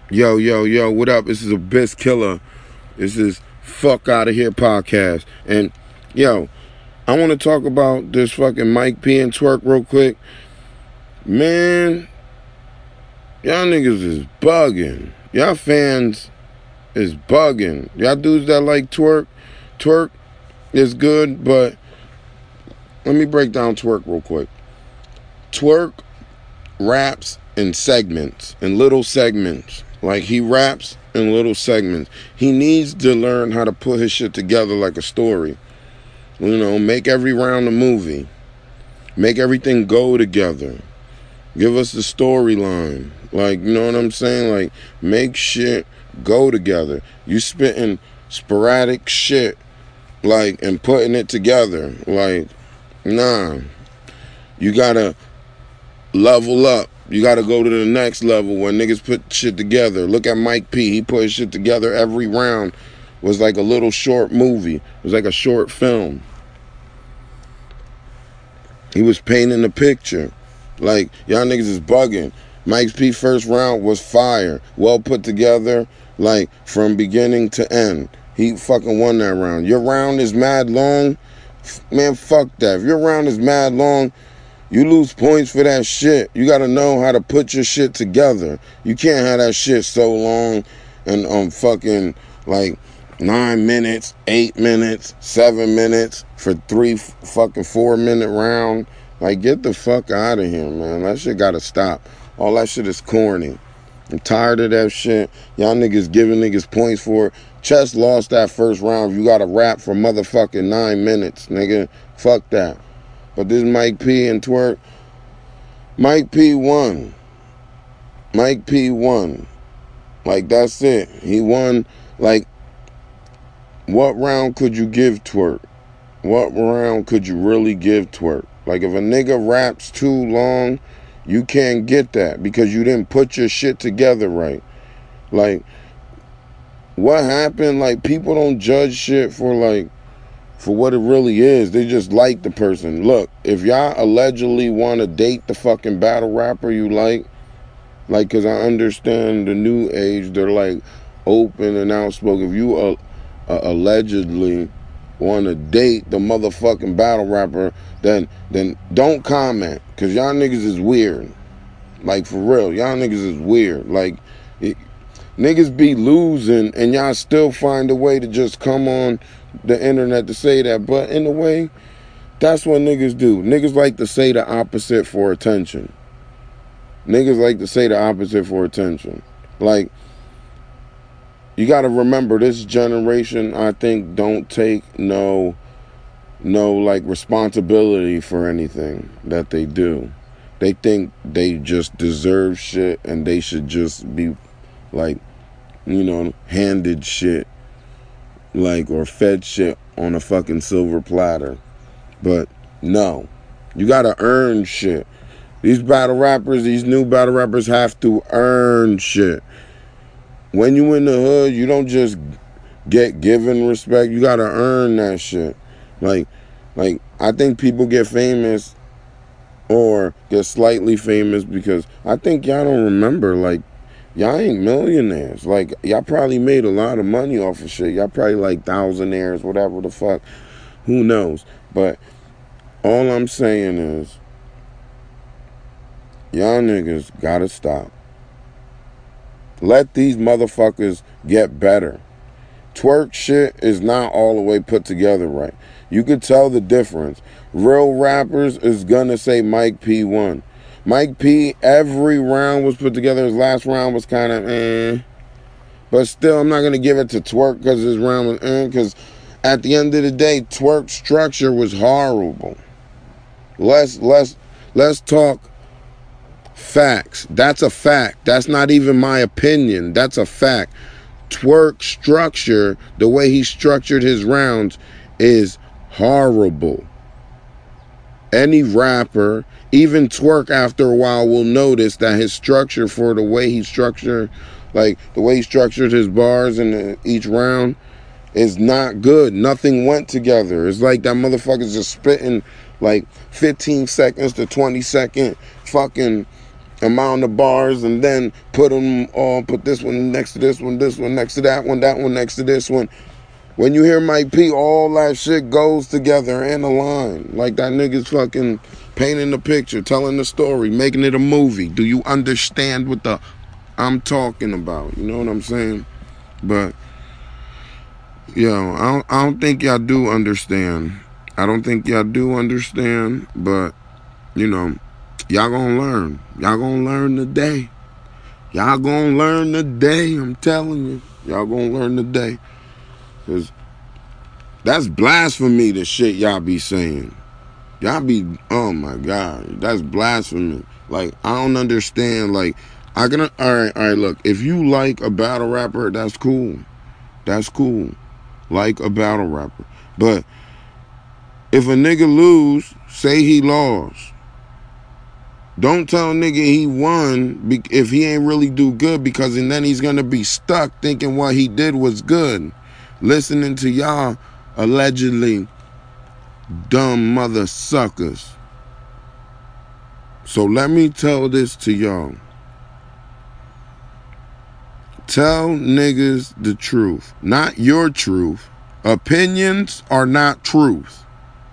Yo, yo, yo, what up? This is Abyss Killer. This is Fuck Out of Here podcast. And, yo, I want to talk about this fucking Mike P and Twerk real quick. Man, y'all niggas is bugging. Y'all fans is bugging. Y'all dudes that like Twerk is good, but let me break down Twerk real quick. Twerk raps in segments, in little segments. Like, he raps in little segments. He needs to learn how to put his shit together like a story. You know, make every round a movie. Make everything go together. Give us the storyline. Like, you know what I'm saying? Like, make shit go together. You spitting sporadic shit, like, and putting it together. Like, nah. You gotta level up. You gotta go to the next level when niggas put shit together. Look at Mike P. He put his shit together. Every round was like a little short movie. It was like a short film. He was painting the picture. Like, y'all niggas is bugging. Mike P first round was fire. Well put together, like, from beginning to end. He fucking won that round. Your round is mad long. Man, fuck that. If your round is mad long, you lose points for that shit. You gotta know how to put your shit together. You can't have that shit so long and fucking like 9 minutes, 8 minutes, 7 minutes for 4 minute round. Like, get the fuck out of here, man. That shit gotta stop. All that shit is corny. I'm tired of that shit. Y'all niggas giving niggas points for it. Chess lost that first round. You gotta rap for motherfucking 9 minutes, nigga. Fuck that. But this Mike P and Twerk, Mike P won. Mike P won. Like, that's it. He won. Like, what round could you give Twerk? What round could you really give Twerk? Like, if a nigga raps too long, you can't get that because you didn't put your shit together right. Like, what happened? Like, people don't judge shit for what it really is. They just like the person. Look, if y'all allegedly want to date the fucking battle rapper you like, because I understand the new age, they're like open and outspoken. If you allegedly want to date the motherfucking battle rapper, then don't comment, because y'all niggas is weird. Like, for real, y'all niggas is weird. Like, niggas be losing and y'all still find a way to just come on the internet to say that. But in a way, that's what niggas do. Niggas like to say the opposite for attention. Niggas like to say the opposite for attention. Like, you gotta remember, this generation, I think, don't take no like responsibility for anything that they do. They think they just deserve shit and they should just be like, you know, handed shit, like, or fed shit on a fucking silver platter. But no, you gotta earn shit. These battle rappers, these new battle rappers have to earn shit. When you in the hood, you don't just get given respect. You gotta earn that shit. Like I think people get famous or get slightly famous because I think y'all don't remember, like, y'all ain't millionaires. Like, y'all probably made a lot of money off of shit. Y'all probably like thousandaires, whatever the fuck. Who knows? But all I'm saying is, y'all niggas gotta stop. Let these motherfuckers get better. Twerk shit is not all the way put together right. You could tell the difference. Real rappers is gonna say Mike P won. Mike P, every round was put together. His last round was kind of But still, I'm not going to give it to Twerk because his round was because at the end of the day, Twerk's structure was horrible. Let's talk facts. That's a fact. That's not even my opinion. That's a fact. Twerk's structure, the way he structured his rounds, is horrible. Any rapper, even Twerk, after a while will notice that his structure for the way he structured, like the way he structured his bars in each round, is not good. Nothing went together. It's like that motherfucker's just spitting like 15 seconds to 20 second fucking amount of bars, and then put them all, put this one next to this one next to that one next to this one. When you hear Mike P, all that shit goes together in a line. Like that nigga's fucking painting the picture, telling the story, making it a movie. Do you understand what I'm talking about? You know what I'm saying? But yo, I don't think y'all do understand. I don't think y'all do understand, but you know, y'all gonna learn. Y'all gonna learn today. Y'all gonna learn today. I'm telling you, y'all gonna learn today. Cause that's blasphemy, the shit y'all be saying. Y'all be, oh my God, that's blasphemy. Like, I don't understand. Like, all right, look, if you like a battle rapper, that's cool. That's cool. Like a battle rapper. But if a nigga lose, say he lost. Don't tell a nigga he won if he ain't really do good, because and then he's going to be stuck thinking what he did was good. Listening to y'all allegedly dumb mother suckers. So let me tell this to y'all. Tell niggas the truth, not your truth. Opinions are not truth.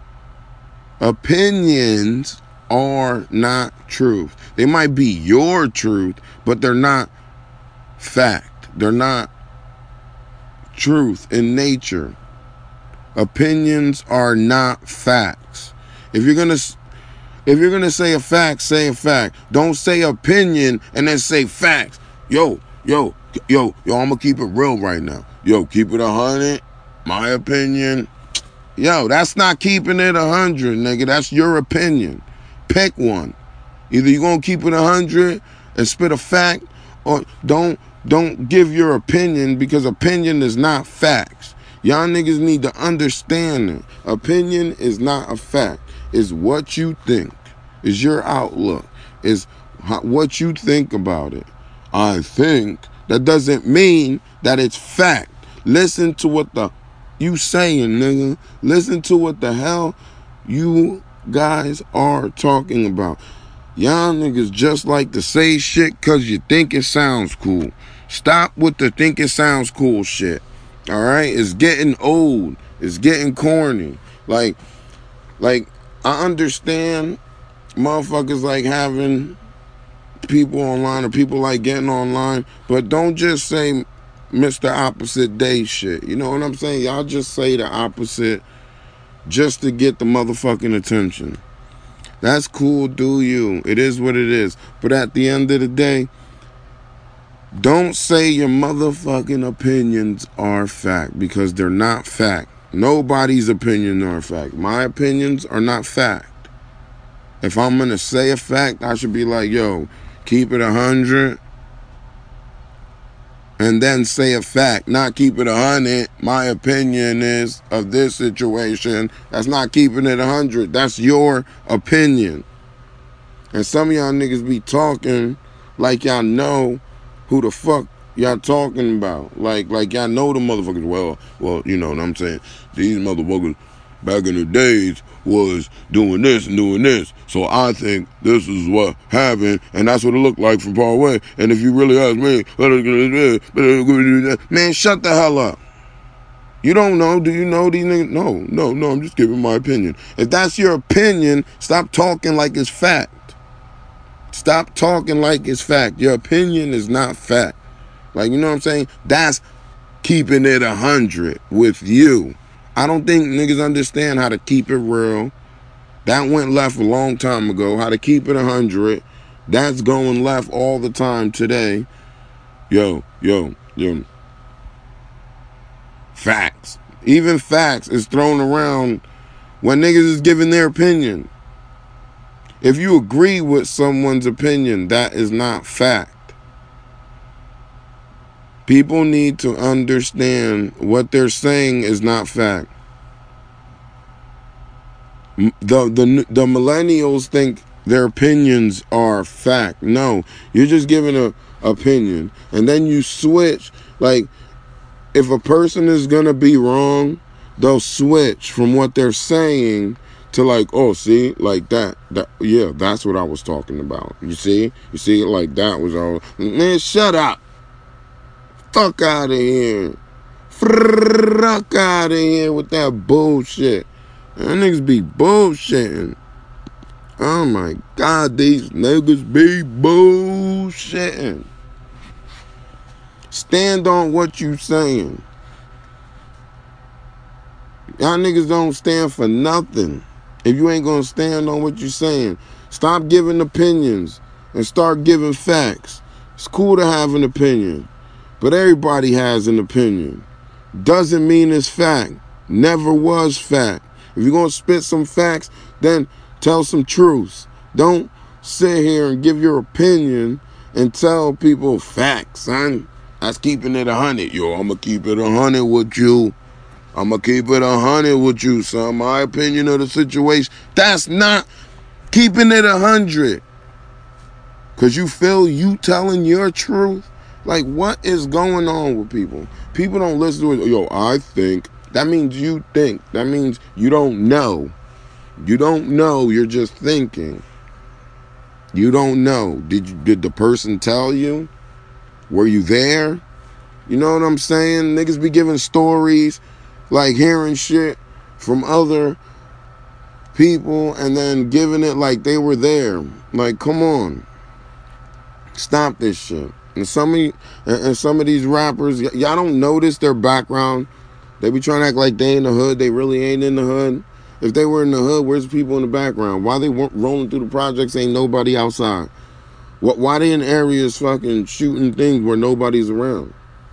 Opinions are not truth. They might be your truth, but they're not fact. They're not truth in nature. Opinions are not facts. If you're gonna say a fact, say a fact. Don't say opinion and then say facts. Yo, I'm gonna keep it real right now. Yo, keep it 100. My opinion. Yo, that's not keeping it 100, nigga. That's your opinion. Pick one. Either you're gonna keep it 100 and spit a fact, or don't give your opinion, because opinion is not facts. Y'all niggas need to understand that. Opinion is not a fact. It's what you think. It's your outlook. It's what you think about it. I think. That doesn't mean that it's fact. Listen to what you saying, nigga. Listen to what the hell you guys are talking about. Y'all niggas just like to say shit because you think it sounds cool. Stop with the think it sounds cool shit. All right? It's getting old. It's getting corny. Like I understand motherfuckers like having people online, or people like getting online, but don't just say Mr. Opposite Day shit. You know what I'm saying? Y'all just say the opposite just to get the motherfucking attention. That's cool, do you. It is what it is. But at the end of the day, don't say your motherfucking opinions are fact, because they're not fact. Nobody's opinions are fact. My opinions are not fact. If I'm going to say a fact, I should be like, yo, keep it 100. And then say a fact, not keep it 100. My opinion is of this situation. That's not keeping it 100. That's your opinion. And some of y'all niggas be talking like y'all know who the fuck y'all talking about. Like y'all know the motherfuckers. Well, you know what I'm saying? These motherfuckers back in the days was doing this and doing this. So I think this is what happened, and that's what it looked like from far away. And if you really ask me, man, shut the hell up. You don't know. Do you know these niggas? No, I'm just giving my opinion. If that's your opinion, stop talking like it's fact. Stop talking like it's fact. Your opinion is not fact. Like, you know what I'm saying? That's keeping it 100 with you. I don't think niggas understand how to keep it real. That went left a long time ago. How to keep it 100. That's going left all the time today. Yo. Facts. Even facts is thrown around when niggas is giving their opinion. If you agree with someone's opinion, that is not fact. People need to understand what they're saying is not fact. The millennials think their opinions are fact. No, you're just giving an opinion. And then you switch. Like, if a person is going to be wrong, they'll switch from what they're saying to like, oh, see, like that, yeah, that's what I was talking about. You see, like that was all. Man, shut up, fuck out of here, fuck out of here with that bullshit. That niggas be bullshitting. Oh my God, these niggas be bullshitting. Stand on what you saying. Y'all niggas don't stand for nothing. If you ain't gonna stand on what you saying, stop giving opinions and start giving facts. It's cool to have an opinion, but everybody has an opinion. Doesn't mean it's fact. Never was fact. If you're gonna spit some facts, then tell some truths. Don't sit here and give your opinion and tell people facts, son. That's keeping it 100. Yo, I'ma keep it 100 with you. I'ma keep it 100 with you, son. My opinion of the situation. That's not keeping it 100. Cause you feel you telling your truth. Like, what is going on with people? People don't listen to it. Yo, I think. That means you think. That means you don't know. You don't know. You're just thinking. You don't know. Did the person tell you? Were you there? You know what I'm saying? Niggas be giving stories, like hearing shit from other people and then giving it like they were there. Like, come on. Stop this shit. And some of these rappers, y'all don't notice their background. They be trying to act like they in the hood. They really ain't in the hood. If they were in the hood, where's the people in the background? Why they rolling through the projects, ain't nobody outside? Why they in areas fucking shooting things where nobody's around?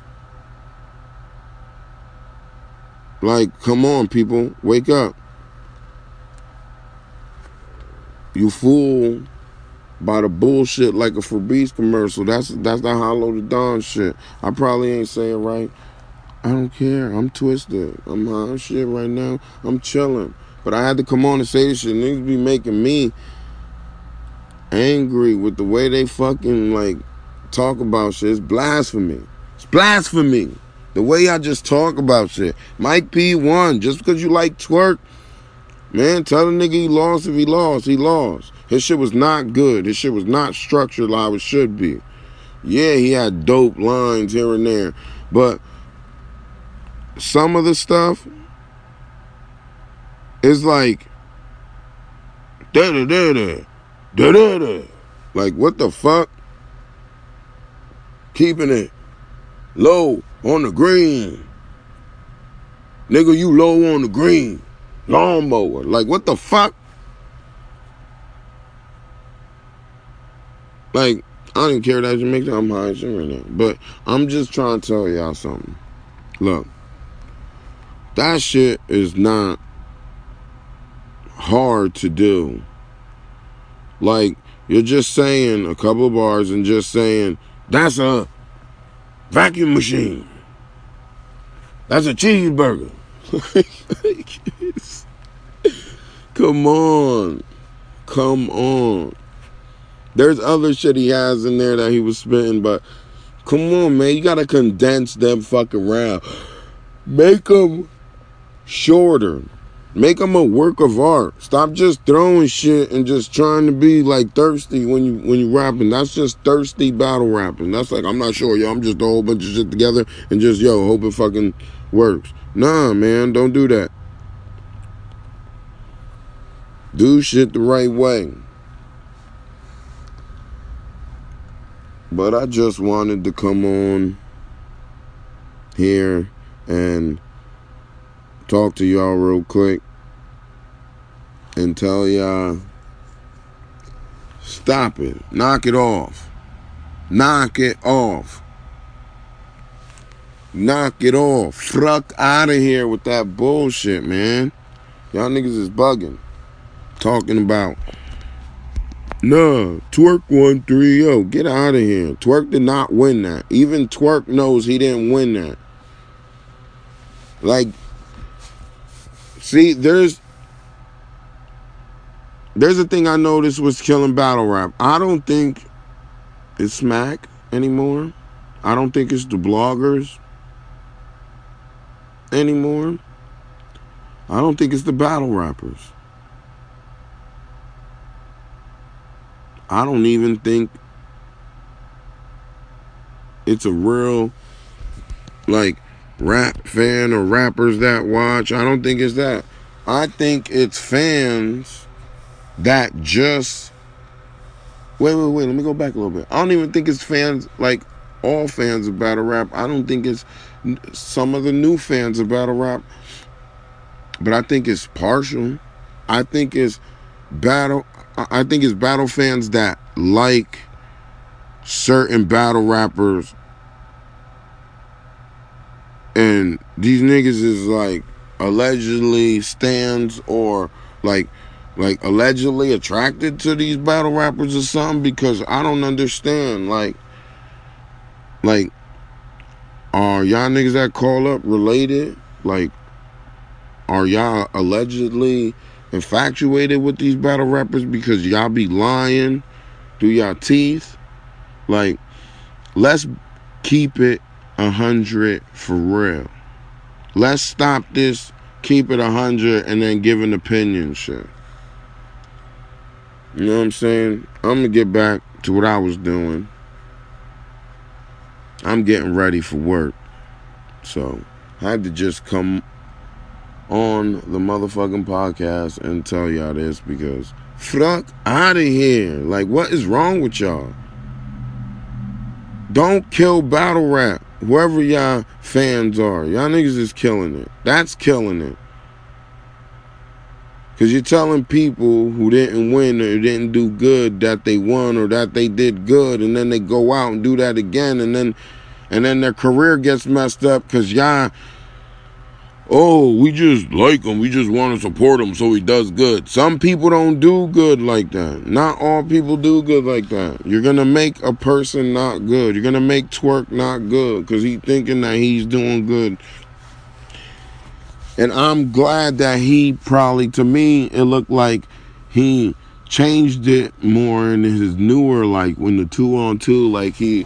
Like, come on, people. Wake up. You fool by the bullshit like a Febreze commercial. That's the Hollow the Dawn shit. I probably ain't saying it right. I don't care. I'm twisted. I'm high on shit right now. I'm chilling. But I had to come on and say this shit. Niggas be making me angry with the way they fucking, like, talk about shit. It's blasphemy. It's blasphemy. The way I just talk about shit. Mike P won. Just because you like twerk, man, tell the nigga he lost. If he lost, he lost. His shit was not good. His shit was not structured like it should be. Yeah, he had dope lines here and there. But some of the stuff is like da-da-da-da, da-da-da. Like, what the fuck? Keeping it low on the green. Nigga, you low on the green. Lawnmower. Like, what the fuck? Like, I didn't care that you make that I'm high shit right now. But I'm just trying to tell y'all something. Look. That shit is not hard to do. Like, you're just saying a couple of bars and just saying, that's a vacuum machine. That's a cheeseburger. Come on. Come on. There's other shit he has in there that he was spitting, but come on, man. You gotta condense them fucking round. Make them shorter. Make them a work of art. Stop just throwing shit and just trying to be like thirsty when you rapping. That's just thirsty battle rapping. That's like, I'm not sure, yo. I'm just a whole bunch of shit together and just, yo, hope it fucking works. Nah, man, don't do that. Do shit the right way. But I just wanted to come on here and talk to y'all real quick and tell y'all, stop it. Knock it off. Knock it off. Knock it off. Fuck out of here with that bullshit, man. Y'all niggas is bugging. Talking about, nah, Twerk won 3-0. Get out of here. Twerk did not win that. Even Twerk knows he didn't win that. Like, see, there's a thing I noticed was killing battle rap. I don't think it's Smack anymore. I don't think it's the bloggers anymore. I don't think it's the battle rappers. I don't even think it's a real, like, rap fan or rappers that watch. I don't think it's that. I think it's fans that just... Wait, let me go back a little bit. I don't even think it's fans, like, all fans of battle rap. I don't think it's some of the new fans of battle rap. But I think it's partial. I think it's battle fans that like certain battle rappers, and these niggas is like allegedly stands or like allegedly attracted to these battle rappers or something, because I don't understand. Like are y'all niggas that call up related? Like, are y'all allegedly infatuated with these battle rappers because y'all be lying through y'all teeth? Like, let's keep it 100 for real. Let's stop this keep it 100 and then give an opinion shit. You know what I'm saying? I'm gonna get back to what I was doing. I'm getting ready for work. So I had to just come on the motherfucking podcast and tell y'all this, because fuck out of here. Like, what is wrong with y'all? Don't kill battle rap. Whoever y'all fans are, y'all niggas is killing it. That's killing it. Because you're telling people who didn't win or didn't do good that they won or that they did good, and then they go out and do that again, and then their career gets messed up because y'all, oh, we just like him. We just want to support him so he does good. Some people don't do good like that. Not all people do good like that. You're going to make a person not good. You're going to make Twerk not good because he's thinking that he's doing good. And I'm glad that he probably, to me, it looked like he changed it more in his newer, like when the 2-on-2, like he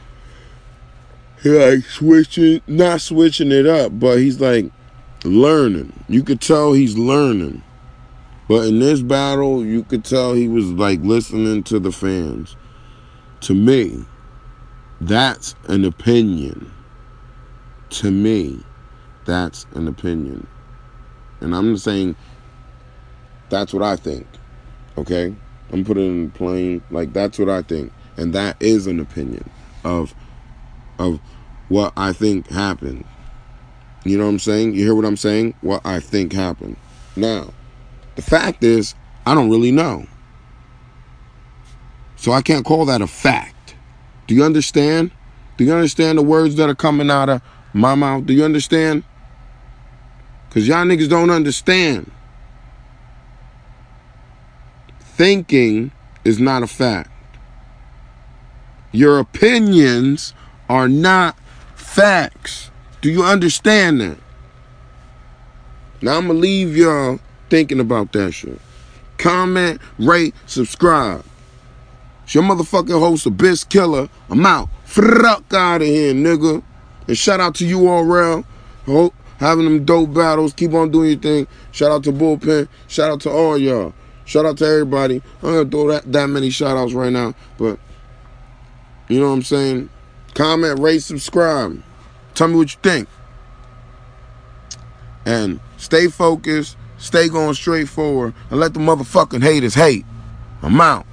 like not switching it up, but he's like learning. You could tell he's learning. But in this battle, you could tell he was like listening to the fans. To me, that's an opinion. To me, that's an opinion. And I'm just saying that's what I think. Okay? I'm putting it in plain, like, that's what I think. And that is an opinion of what I think happened. You know what I'm saying? You hear what I'm saying? What I think happened. Now, the fact is, I don't really know. So I can't call that a fact. Do you understand? Do you understand the words that are coming out of my mouth? Do you understand? Because y'all niggas don't understand. Thinking is not a fact. Your opinions are not facts. Do you understand that? Now I'm going to leave y'all thinking about that shit. Comment, rate, subscribe. It's your motherfucking host, Abyss Killer. I'm out. Fuck out of here, nigga. And shout out to you, URL. Having them dope battles. Keep on doing your thing. Shout out to Bullpen. Shout out to all y'all. Shout out to everybody. I'm going to throw that many shout outs right now. But, you know what I'm saying? Comment, rate, subscribe. Tell me what you think. And stay focused. Stay going straight forward. And let the motherfucking haters hate. I'm out.